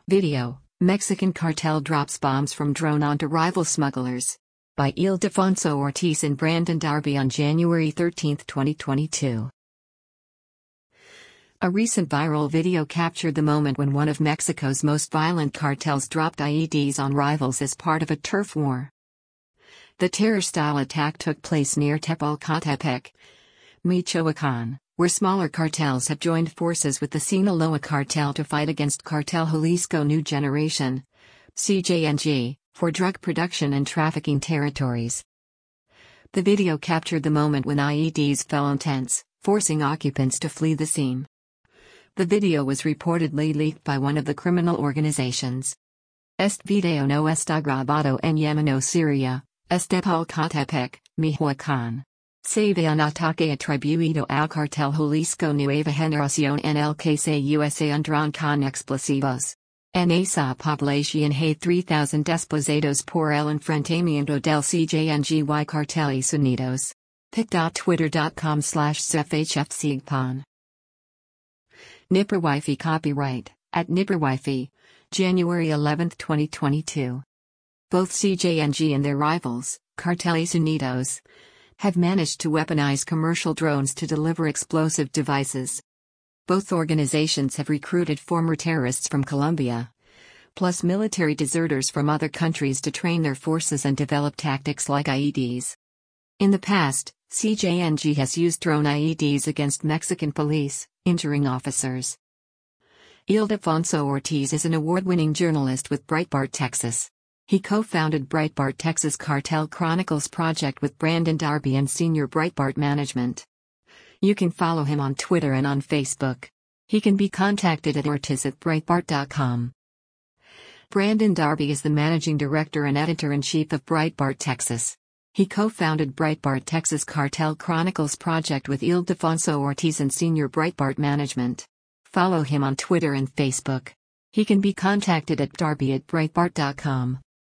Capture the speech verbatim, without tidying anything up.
Video: Mexican cartel drops bombs from drone onto rival smugglers. By Ildefonso Ortiz and Brandon Darby on January thirteenth, twenty twenty-two. A recent viral video captured the moment when one of Mexico's most violent cartels dropped I E Ds on rivals as part of a turf war. The terror-style attack took place near Tepalcatepec, Michoacán, where smaller cartels have joined forces with the Sinaloa cartel to fight against Cartel Jalisco New Generation, C J N G, for drug production and trafficking territories. The video captured the moment when I E Ds fell on tents, forcing occupants to flee the scene. The video was reportedly leaked by one of the criminal organizations. Este video no está grabado en Yemen o Syria, es Tepalcatepec, Michoacán. Se ve un ataque atribuido al cartel Jalisco Nueva Generación en el que se usa un dron con explosivos. En esa población hay three thousand desplazados por el enfrentamiento del C J N G y Carteles Unidos. pic dot twitter dot com slash cfhfsigpan. NipperWifi copyright, at NipperWifi, January eleventh, twenty twenty-two. Both C J N G and their rivals, Carteles Unidos, have managed to weaponize commercial drones to deliver explosive devices. Both organizations have recruited former terrorists from Colombia, plus military deserters from other countries to train their forces and develop tactics like I E Ds. In the past, C J N G has used drone I E Ds against Mexican police, injuring officers. Ildefonso Ortiz is an award-winning journalist with Breitbart Texas. He co-founded Breitbart Texas Cartel Chronicles project with Brandon Darby and senior Breitbart management. You can follow him on Twitter and on Facebook. He can be contacted at ortiz at breitbart dot com. Brandon Darby is the managing director and editor-in-chief of Breitbart Texas. He co-founded Breitbart Texas Cartel Chronicles project with Ildefonso Ortiz and senior Breitbart management. Follow him on Twitter and Facebook. He can be contacted at darby at breitbart dot com.